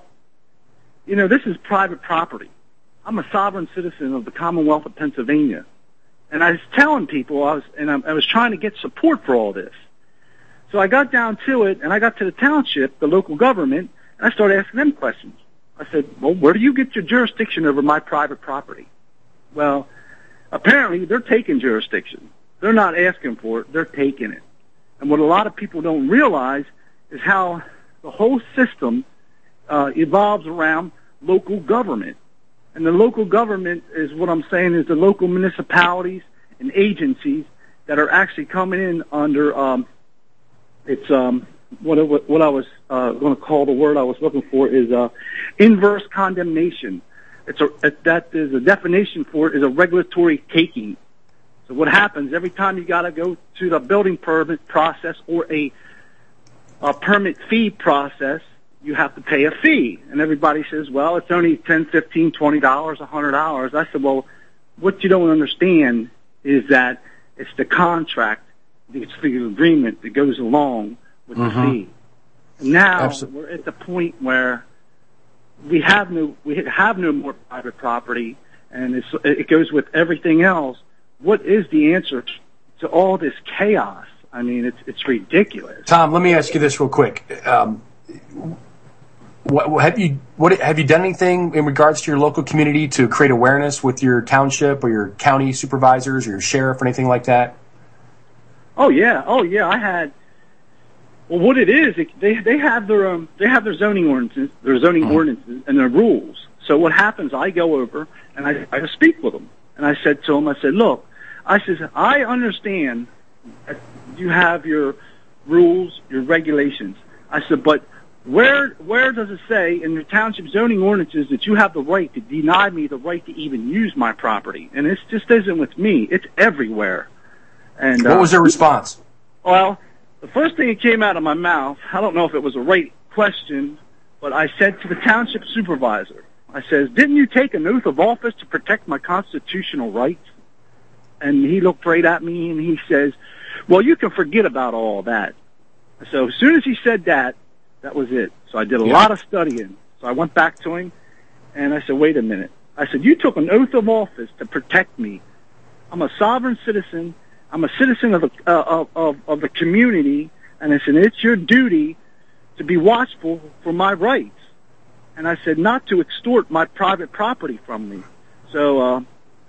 this is private property. I'm a sovereign citizen of the Commonwealth of Pennsylvania. And I was telling people I was trying to get support for all this. So I got down to it, and I got to the township, the local government, and I started asking them questions. I said, well, where do you get your jurisdiction over my private property? Well, apparently they're taking jurisdiction. They're not asking for it, they're taking it. And what a lot of people don't realize is how the whole system evolves around local government. And the local government is what I'm saying is the local municipalities and agencies that are actually coming in under what I was going to call, the word I was looking for is inverse condemnation. That is a definition for it is a regulatory taking. So what happens every time you got to go to the building permit process or a permit fee process, you have to pay a fee. And everybody says, well, it's only $10, $15, $20, $100. I said, well, what you don't understand is that it's the contract, it's the agreement that goes along with the fee. And now we're at the point where we have no more private property, and it goes with everything else. What is the answer to all this chaos? I mean, it's ridiculous. Tom, let me ask you this real quick. Have you done anything in regards to your local community to create awareness with your township or your county supervisors or your sheriff or anything like that? Oh yeah, I had. Well, what it is, they have their zoning ordinances, ordinances and their rules. So what happens? I go over and I speak with them, and I said to them, I said, look, I understand that you have your rules, your regulations. I said, but where does it say in your township zoning ordinances that you have the right to deny me the right to even use my property? And it just isn't with me; it's everywhere. And what was their response? Well, the first thing that came out of my mouth, I don't know if it was a right question, but I said to the township supervisor, I says, didn't you take an oath of office to protect my constitutional rights? And he looked right at me and he says, well, you can forget about all that. So as soon as he said that was it. So I did a lot of studying. So I went back to him and I said, wait a minute. I said, you took an oath of office to protect me. I'm a sovereign citizen. I'm a citizen of the community, and I said, it's your duty to be watchful for my rights. And I said, not to extort my private property from me. So,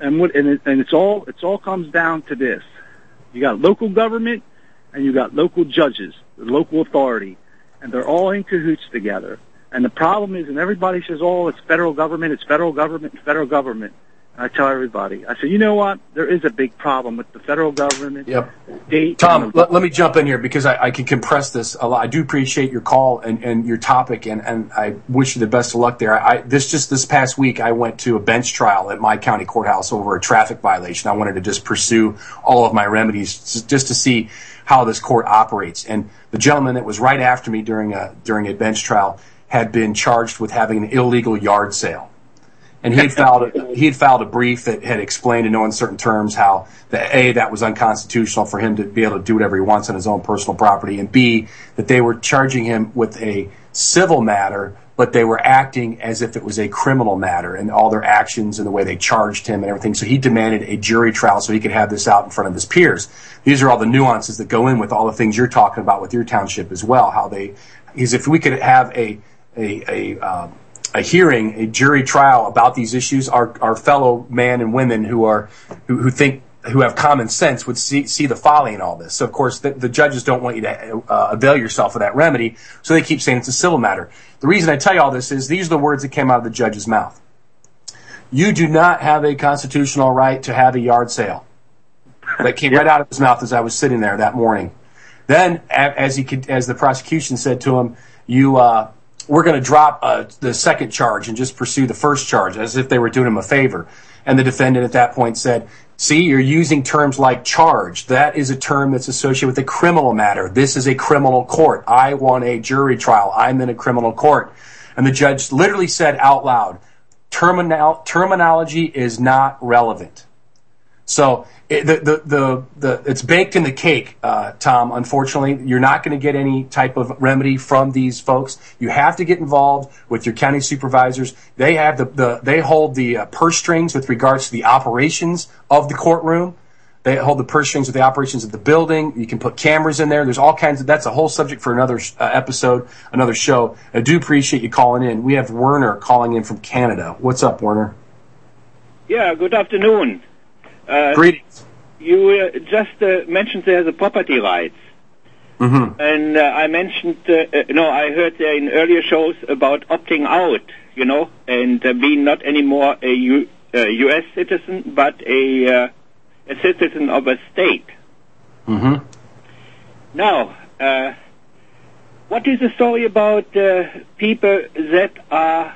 it all comes down to this. You got local government, and you got local judges, the local authority, and they're all in cahoots together. And the problem is, and everybody says, oh, it's federal government, it's federal government, it's federal government. I tell everybody, I say, you know what? There is a big problem with the federal government. Yep. State. Tom, let me jump in here because I can compress this a lot. I do appreciate your call and your topic, and I wish you the best of luck there. This past week, I went to a bench trial at my county courthouse over a traffic violation. I wanted to just pursue all of my remedies just to see how this court operates. And the gentleman that was right after me during a bench trial had been charged with having an illegal yard sale. And he had filed a brief that had explained in no uncertain terms how that was unconstitutional for him to be able to do whatever he wants on his own personal property, and B, that they were charging him with a civil matter, but they were acting as if it was a criminal matter, and all their actions and the way they charged him and everything. So he demanded a jury trial so he could have this out in front of his peers. These are all the nuances that go in with all the things you're talking about with your township as well. Because if we could have a hearing, a jury trial about these issues, our fellow men and women who have common sense would see the folly in all this. So of course the judges don't want you to avail yourself of that remedy, so they keep saying it's a civil matter. The reason I tell you all this is these are the words that came out of the judge's mouth. You do not have a constitutional right to have a yard sale. That came right out of his mouth as I was sitting there that morning. Then, as the prosecution said to him, we're going to drop the second charge and just pursue the first charge, as if they were doing him a favor. And the defendant at that point said, see, you're using terms like charge. That is a term that's associated with a criminal matter. This is a criminal court. I want a jury trial. I'm in a criminal court. And the judge literally said out loud, terminology is not relevant. So it's baked in the cake, Tom. Unfortunately, you're not going to get any type of remedy from these folks. You have to get involved with your county supervisors. They have they hold the purse strings with regards to the operations of the courtroom. They hold the purse strings of the operations of the building. You can put cameras in there. There's all kinds of, that's a whole subject for another episode, another show. I do appreciate you calling in. We have Werner calling in from Canada. What's up, Werner? Yeah, good afternoon. Greetings. You just mentioned there the property rights. Mm-hmm. And I mentioned, I heard there in earlier shows about opting out, and being not anymore a U.S. citizen, but a citizen of a state. Mm-hmm. Now, what is the story about people that are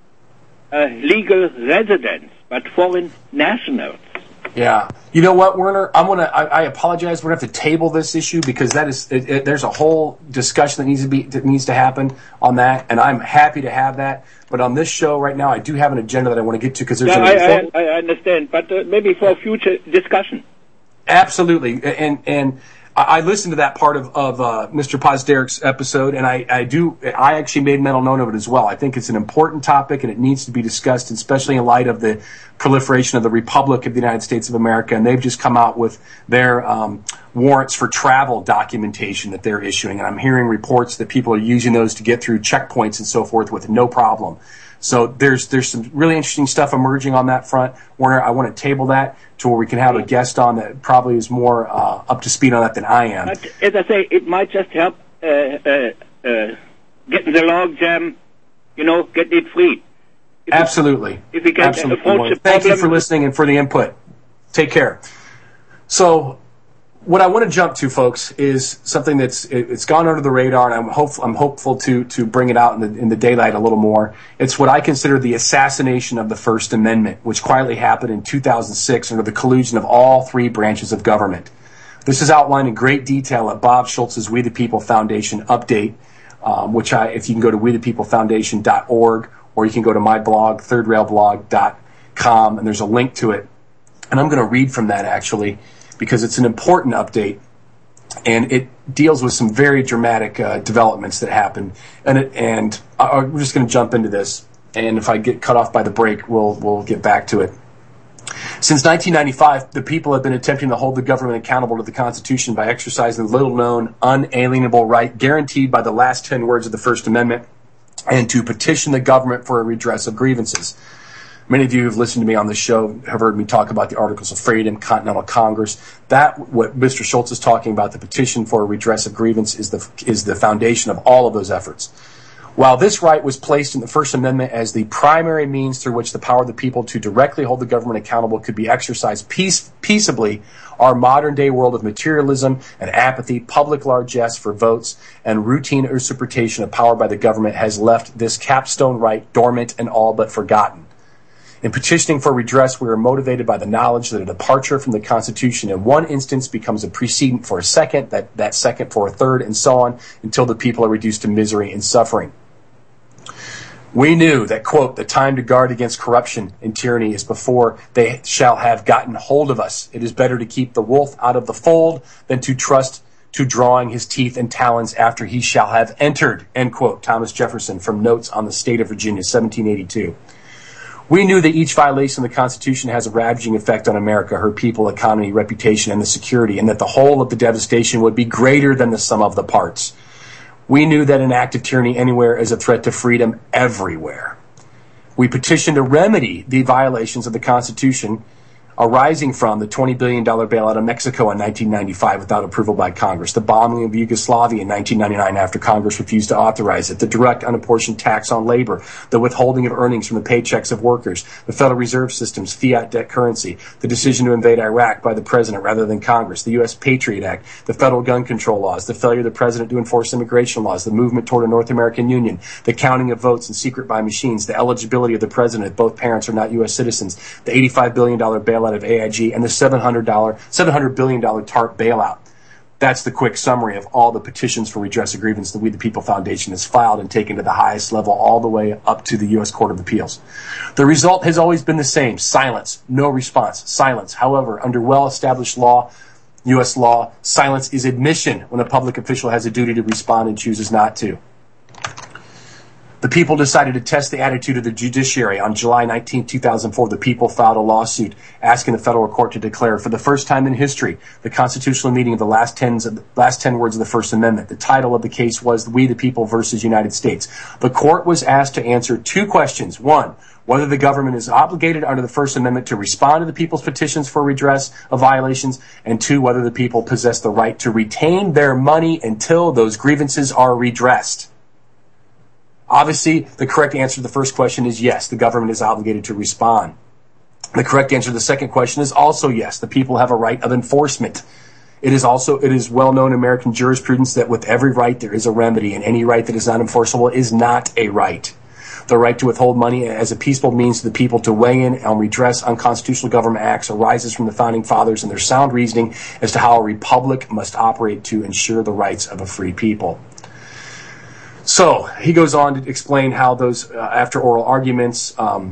legal residents but foreign nationals? Yeah. You know what, Werner? I apologize. We're going to have to table this issue because that is there's a whole discussion that needs to happen on that, and I'm happy to have that. But on this show right now, I do have an agenda that I want to get to because there's I understand, but maybe for future discussion. Absolutely. And I listened to that part of Mr. Posderik's episode, and I actually made mental note of it as well. I think it's an important topic, and it needs to be discussed, especially in light of the proliferation of the Republic of the United States of America. And they've just come out with their warrants for travel documentation that they're issuing. And I'm hearing reports that people are using those to get through checkpoints and so forth with no problem. So there's some really interesting stuff emerging on that front. Werner, I want to table that to where we can have a guest on that probably is more up to speed on that than I am. But as I say, it might just help getting the log jam, getting it free. Absolutely. If we can Absolutely. approach the Thank you problem. for listening and for the input. Take care. So what I want to jump to, folks, is something it's gone under the radar, and I'm hopeful to bring it out in the daylight a little more. It's what I consider the assassination of the First Amendment, which quietly happened in 2006 under the collusion of all three branches of government. This is outlined in great detail at Bob Schultz's We the People Foundation update, if you can go to wethepeoplefoundation.org, or you can go to my blog, thirdrailblog.com, and there's a link to it. And I'm going to read from that, actually, because it's an important update, and it deals with some very dramatic developments that happened. And we're just going to jump into this, and if I get cut off by the break, we'll get back to it. Since 1995, the people have been attempting to hold the government accountable to the Constitution by exercising the little-known, unalienable right guaranteed by the last 10 words of the First Amendment, and to petition the government for a redress of grievances. Many of you who've listened to me on this show have heard me talk about the Articles of Freedom, Continental Congress. What Mr. Schultz is talking about, the petition for a redress of grievance, is the foundation of all of those efforts. While this right was placed in the First Amendment as the primary means through which the power of the people to directly hold the government accountable could be exercised peaceably, our modern-day world of materialism and apathy, public largesse for votes, and routine usurpation of power by the government has left this capstone right dormant and all but forgotten. In petitioning for redress, we are motivated by the knowledge that a departure from the Constitution in one instance becomes a precedent for a second, that second for a third, and so on, until the people are reduced to misery and suffering. We knew that, quote, the time to guard against corruption and tyranny is before they shall have gotten hold of us. It is better to keep the wolf out of the fold than to trust to drawing his teeth and talons after he shall have entered, end quote. Thomas Jefferson from Notes on the State of Virginia, 1782. We knew that each violation of the Constitution has a ravaging effect on America, her people, economy, reputation, and the security, and that the whole of the devastation would be greater than the sum of the parts. We knew that an act of tyranny anywhere is a threat to freedom everywhere. We petitioned to remedy the violations of the Constitution arising from the $20 billion bailout of Mexico in 1995 without approval by Congress, the bombing of Yugoslavia in 1999 after Congress refused to authorize it, the direct unapportioned tax on labor, the withholding of earnings from the paychecks of workers, the Federal Reserve System's fiat debt currency, the decision to invade Iraq by the President rather than Congress, the U.S. Patriot Act, the federal gun control laws, the failure of the President to enforce immigration laws, the movement toward a North American Union, the counting of votes in secret by machines, the eligibility of the President if both parents are not U.S. citizens, the $85 billion bailout of AIG, and the $700 billion TARP bailout. That's the quick summary of all the petitions for redress of grievance that We the People Foundation has filed and taken to the highest level all the way up to the U.S. Court of Appeals. The result has always been the same: silence, no response, silence. However, under well-established law, U.S. law, silence is admission when a public official has a duty to respond and chooses not to. The people decided to test the attitude of the judiciary. On July 19, 2004, the people filed a lawsuit asking the federal court to declare, for the first time in history, the constitutional meaning of the last 10 words of the First Amendment. The title of the case was We the People versus United States. The court was asked to answer two questions. One, whether the government is obligated under the First Amendment to respond to the people's petitions for redress of violations, and two, whether the people possess the right to retain their money until those grievances are redressed. Obviously, the correct answer to the first question is yes, the government is obligated to respond. The correct answer to the second question is also yes, the people have a right of enforcement. It is well known in American jurisprudence that with every right there is a remedy, and any right that is not enforceable is not a right. The right to withhold money as a peaceful means to the people to weigh in and redress unconstitutional government acts arises from the Founding Fathers and their sound reasoning as to how a republic must operate to ensure the rights of a free people. So he goes on to explain how those, after oral arguments,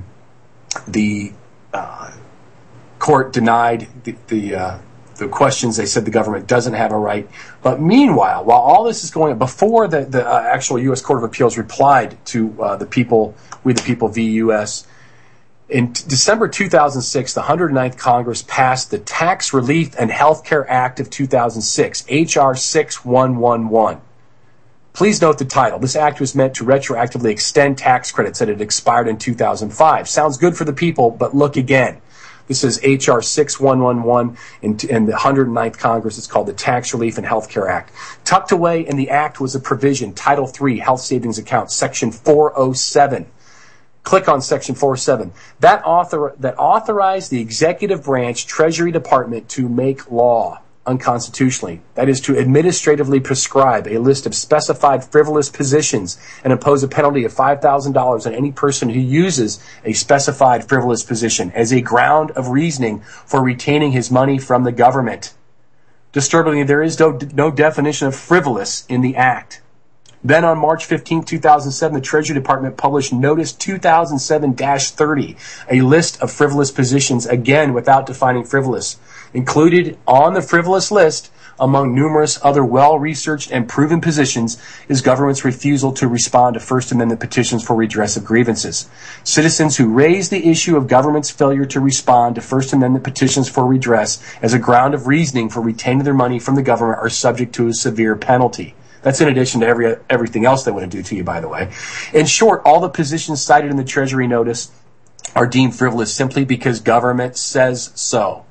the court denied the questions. They said the government doesn't have a right. But meanwhile, while all this is going on, before the actual U.S. Court of Appeals replied to the people, We the People v. U.S., in December 2006, the 109th Congress passed the Tax Relief and Healthcare Act of 2006, H.R. 6111. Please note the title. This act was meant to retroactively extend tax credits that had expired in 2005. Sounds good for the people, but look again. This is H.R. 6111 in the 109th Congress. It's called the Tax Relief and Healthcare Act. Tucked away in the act was a provision, Title III, Health Savings Account, Section 407. Click on Section 407. That authorized the executive branch Treasury Department to make law unconstitutionally. That is, to administratively prescribe a list of specified frivolous positions and impose a penalty of $5,000 on any person who uses a specified frivolous position as a ground of reasoning for retaining his money from the government. Disturbingly, there is no definition of frivolous in the act. Then on March 15, 2007, the Treasury Department published Notice 2007-30, a list of frivolous positions, again without defining frivolous. Included on the frivolous list, among numerous other well-researched and proven positions, is government's refusal to respond to First Amendment petitions for redress of grievances. Citizens who raise the issue of government's failure to respond to First Amendment petitions for redress as a ground of reasoning for retaining their money from the government are subject to a severe penalty. That's in addition to everything else they want to do to you, by the way. In short, all the positions cited in the Treasury notice are deemed frivolous simply because government says so.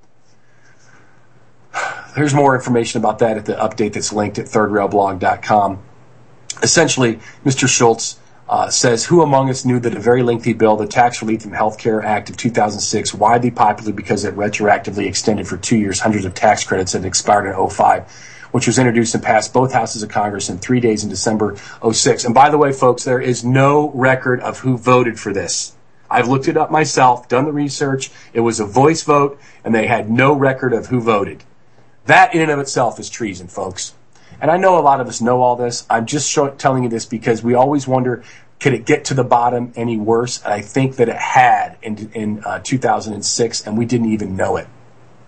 There's more information about that at the update that's linked at thirdrailblog.com. Essentially, Mr. Schultz says, who among us knew that a very lengthy bill, the Tax Relief and Healthcare Act of 2006, widely popular because it retroactively extended for 2 years hundreds of tax credits that expired in 2005, which was introduced and passed both houses of Congress in 3 days in December 2006. And by the way, folks, there is no record of who voted for this. I've looked it up myself, done the research. It was a voice vote, and they had no record of who voted. That in and of itself is treason, folks. And I know a lot of us know all this. I'm just telling you this because we always wonder, could it get to the bottom any worse? And I think that it had in 2006, and we didn't even know it.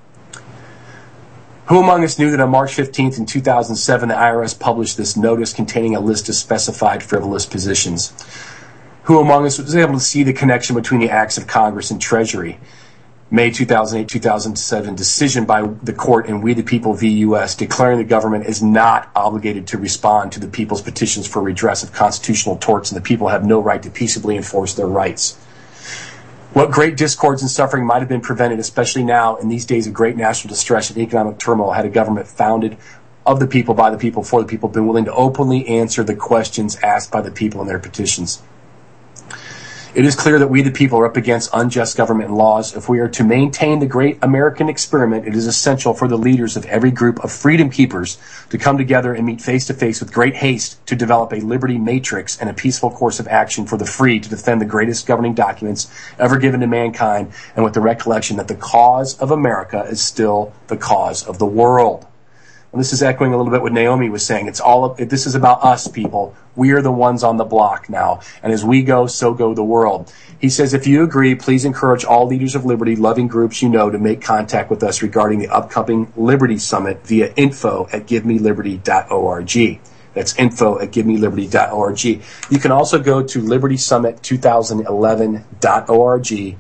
Who among us knew that on March 15th in 2007, the IRS published this notice containing a list of specified frivolous positions? Who among us was able to see the connection between the acts of Congress and Treasury? May 2008-2007 decision by the court in We the People v. U.S. declaring the government is not obligated to respond to the people's petitions for redress of constitutional torts, and the people have no right to peaceably enforce their rights. What great discords and suffering might have been prevented, especially now in these days of great national distress and economic turmoil, had a government founded of the people, by the people, for the people, been willing to openly answer the questions asked by the people in their petitions. It is clear that we, the people, are up against unjust government and laws. If we are to maintain the great American experiment, it is essential for the leaders of every group of freedom keepers to come together and meet face to face with great haste to develop a liberty matrix and a peaceful course of action for the free to defend the greatest governing documents ever given to mankind, and with the recollection that the cause of America is still the cause of the world. And this is echoing a little bit what Naomi was saying. This is about us, people. We are the ones on the block now. And as we go, so go the world. He says, if you agree, please encourage all leaders of liberty, loving groups you know, to make contact with us regarding the upcoming Liberty Summit via info@givemeliberty.org. That's info@givemeliberty.org. You can also go to libertysummit2011.org,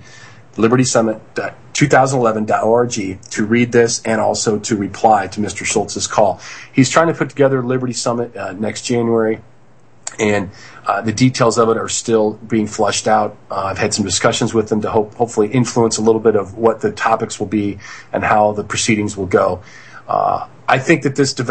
libertysummit2011.org, to read this and also to reply to Mr. Schultz's call. He's trying to put together Liberty Summit next January, and the details of it are still being fleshed out. I've had some discussions with them to hopefully influence a little bit of what the topics will be and how the proceedings will go. I think that this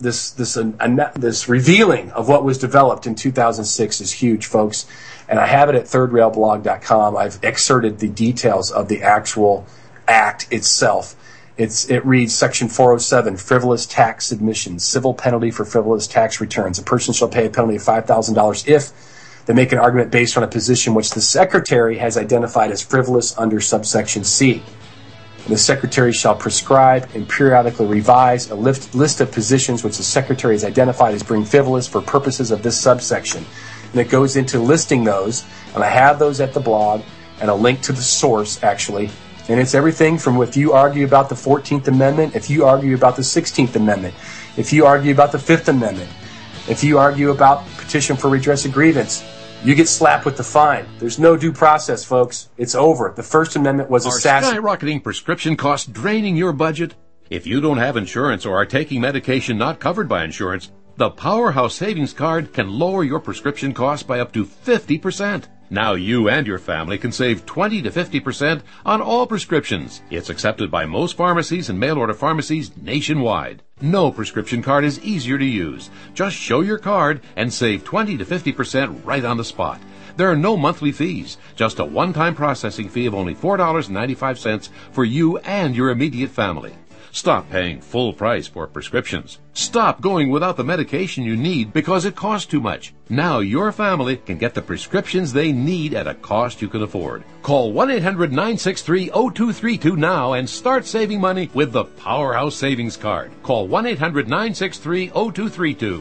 revealing of what was developed in 2006 is huge, folks. And I have it at thirdrailblog.com. I've excerpted the details of the actual act itself. It reads Section 407, frivolous tax submissions, civil penalty for frivolous tax returns. A person shall pay a penalty of $5,000 if they make an argument based on a position which the Secretary has identified as frivolous under subsection C. The Secretary shall prescribe and periodically revise a list of positions which the Secretary has identified as being frivolous for purposes of this subsection. And it goes into listing those, and I have those at the blog, and a link to the source, actually. And it's everything from if you argue about the 14th Amendment, if you argue about the 16th Amendment, if you argue about the 5th Amendment, if you argue about petition for redress of grievance, you get slapped with the fine. There's no due process, folks. It's over. The First Amendment was assassinated. Are skyrocketing prescription costs draining your budget? If you don't have insurance or are taking medication not covered by insurance, the Powerhouse Savings Card can lower your prescription costs by up to 50%. Now you and your family can save 20 to 50% on all prescriptions. It's accepted by most pharmacies and mail-order pharmacies nationwide. No prescription card is easier to use. Just show your card and save 20 to 50% right on the spot. There are no monthly fees, just a one-time processing fee of only $4.95 for you and your immediate family. Stop paying full price for prescriptions. Stop going without the medication you need because it costs too much. Now your family can get the prescriptions they need at a cost you can afford. Call 1-800-963-0232 now and start saving money with the Powerhouse Savings Card. Call 1-800-963-0232.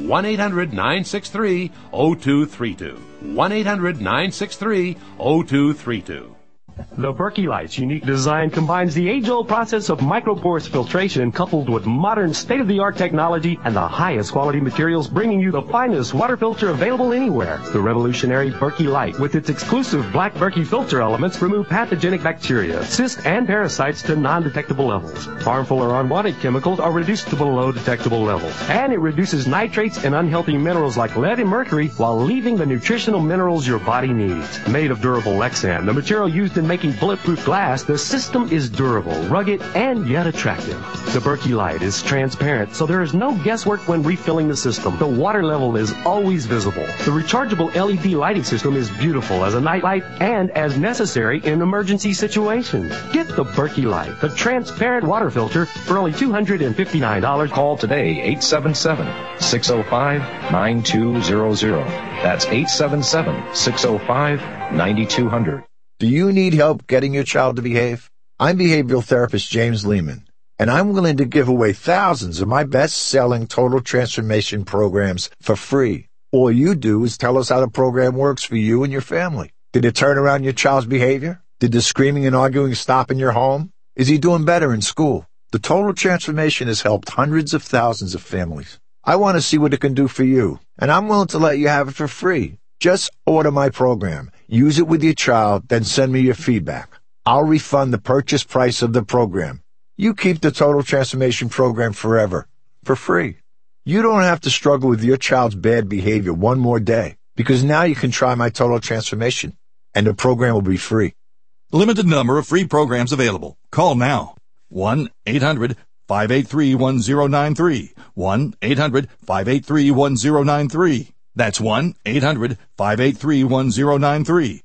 1-800-963-0232. 1-800-963-0232. The Berkey Light's unique design combines the age-old process of micropores filtration coupled with modern state-of-the-art technology and the highest quality materials, bringing you the finest water filter available anywhere. The revolutionary Berkey Light, with its exclusive black Berkey filter elements, remove pathogenic bacteria, cysts, and parasites to non-detectable levels. Harmful or unwanted chemicals are reduced to below detectable levels. And it reduces nitrates and unhealthy minerals like lead and mercury while leaving the nutritional minerals your body needs. Made of durable Lexan, the material used in making bulletproof glass, the system is durable, rugged, and yet attractive. The Berkey Light is transparent, so there is no guesswork when refilling the system. The water level is always visible. The rechargeable LED lighting system is beautiful as a night light and as necessary in emergency situations. Get the Berkey Light, the transparent water filter, for only $259. Call today, 877-605-9200. That's 877-605-9200. Do you need help getting your child to behave? I'm behavioral therapist James Lehman, and I'm willing to give away thousands of my best-selling total transformation programs for free. All you do is tell us how the program works for you and your family. Did it turn around your child's behavior? Did the screaming and arguing stop in your home? Is he doing better in school? The total transformation has helped hundreds of thousands of families. I want to see what it can do for you, and I'm willing to let you have it for free. Just order my program, use it with your child, then send me your feedback. I'll refund the purchase price of the program. You keep the Total Transformation Program forever, for free. You don't have to struggle with your child's bad behavior one more day, because now you can try my Total Transformation, and the program will be free. Limited number of free programs available. Call now. 1-800-583-1093. 1-800-583-1093. That's 1-800-583-1093.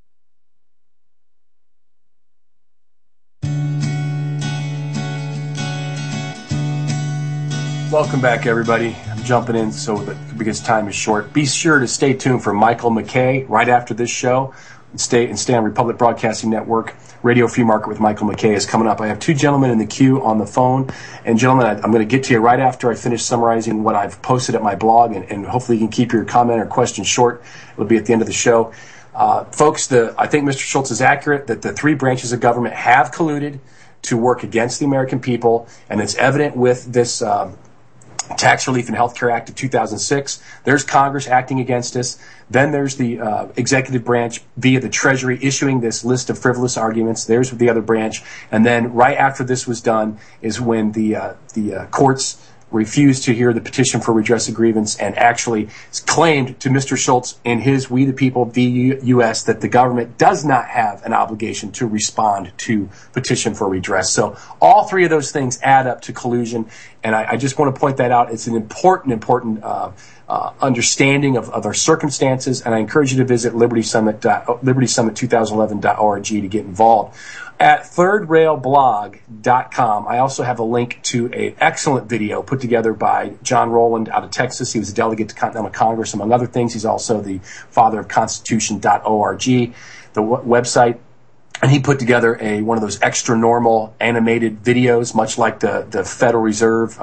Welcome back, everybody. I'm jumping in because time is short. Be sure to stay tuned for Michael McKay right after this show. Stay on Republic Broadcasting Network. Radio Free Market with Michael McKay is coming up. I have two gentlemen in the queue on the phone. And gentlemen, I'm going to get to you right after I finish summarizing what I've posted at my blog, and hopefully you can keep your comment or question short. It'll be at the end of the show. Folks, I think Mr. Schultz is accurate that the three branches of government have colluded to work against the American people, and it's evident with this Tax Relief and Healthcare Act of 2006. There's Congress acting against us. Then there's the executive branch via the Treasury issuing this list of frivolous arguments. There's the other branch. And then right after this was done is when the courts refused to hear the petition for redress of grievance and actually claimed to Mr. Schultz in his We the People v. U.S. that the government does not have an obligation to respond to petition for redress. So all three of those things add up to collusion, and I just want to point that out. It's an important understanding of our circumstances, and I encourage you to visit libertysummit2011.org to get involved. At thirdrailblog.com, I also have a link to an excellent video put together by John Rowland out of Texas. He was a delegate to Continental Congress, among other things. He's also the father of Constitution.org, the website. And he put together one of those extra normal animated videos, much like the Federal Reserve.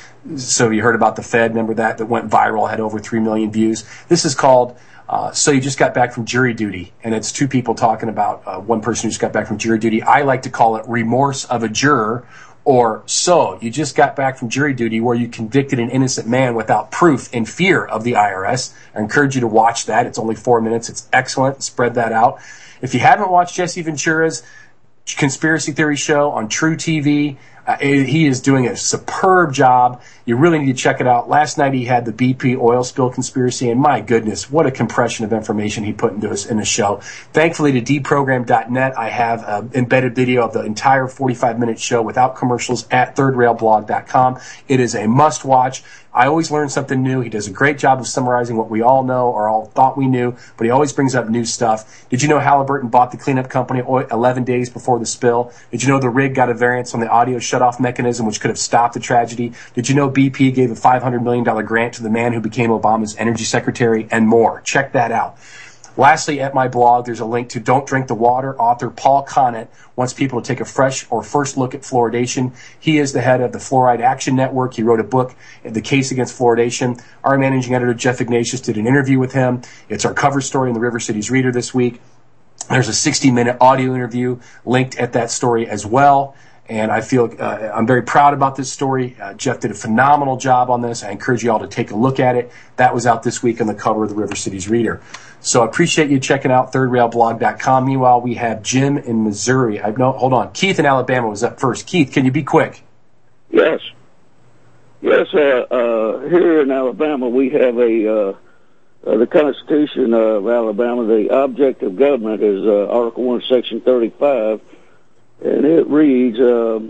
So you heard about the Fed, remember that went viral, had over 3 million views. This is called So You Just Got Back from Jury Duty, and it's two people talking about one person who just got back from jury duty. I like to call it Remorse of a Juror, or So You Just Got Back from Jury Duty, where you convicted an innocent man without proof in fear of the IRS. I encourage you to watch that. It's only 4 minutes. It's excellent. Spread that out. If you haven't watched Jesse Ventura's conspiracy theory show on True TV, he is doing a superb job. You really need to check it out. Last night he had the BP oil spill conspiracy, and my goodness, what a compression of information he put into us in the show. Thankfully, to deprogram.net, I have an embedded video of the entire 45-minute show without commercials at thirdrailblog.com. It is a must-watch. I always learn something new. He does a great job of summarizing what we all know or all thought we knew, but he always brings up new stuff. Did you know Halliburton bought the cleanup company 11 days before the spill? Did you know the rig got a variance on the audio shutoff mechanism, which could have stopped the tragedy? Did you know BP gave a $500 million grant to the man who became Obama's energy secretary? And more. Check that out. Lastly, at my blog, there's a link to Don't Drink the Water. Author Paul Conant wants people to take a fresh or first look at fluoridation. He is the head of the Fluoride Action Network. He wrote a book, The Case Against Fluoridation. Our managing editor, Jeff Ignatius, did an interview with him. It's our cover story in the River Cities Reader this week. There's a 60-minute audio interview linked at that story as well. And I feel I'm very proud about this story. Jeff did a phenomenal job on this. I encourage you all to take a look at it. That was out this week on the cover of the River Cities Reader. So I appreciate you checking out thirdrailblog.com. Meanwhile, we have Jim in Missouri. Hold on. Keith in Alabama was up first. Keith, can you be quick? Yes. Yes, here in Alabama, we have the Constitution of Alabama. The object of government is Article 1, Section 35. And it reads, let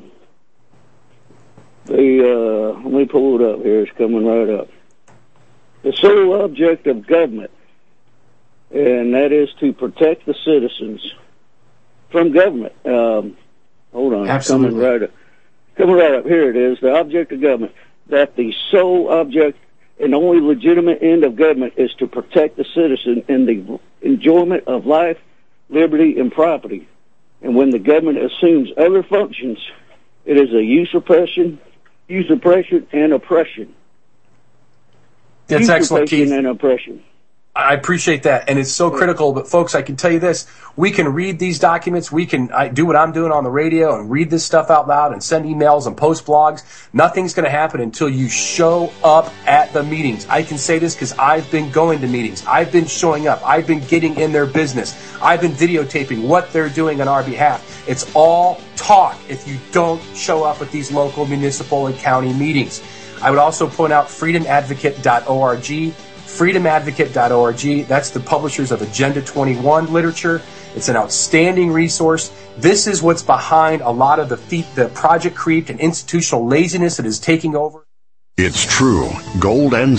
me pull it up here, it's coming right up. The sole object of government, and that is to protect the citizens from government. Hold on, absolutely. Coming right up, here it is, the object of government, that the sole object and only legitimate end of government is to protect the citizen in the enjoyment of life, liberty, and property. And when the government assumes other functions, it is a usurpation and oppression. That's excellent, Keith. And oppression. I appreciate that, and it's so critical. But folks, I can tell you this: we can read these documents. We can do what I'm doing on the radio and read this stuff out loud and send emails and post blogs. Nothing's going to happen until you show up at the meetings. I can say this because I've been going to meetings. I've been showing up. I've been getting in their business. I've been videotaping what they're doing on our behalf. It's all talk if you don't show up at these local, municipal, and county meetings. I would also point out freedomadvocate.org. freedomadvocate.org. That's the publishers of Agenda 21 literature. It's an outstanding resource. This is what's behind a lot of the project creep and institutional laziness that is taking over. It's true. Gold and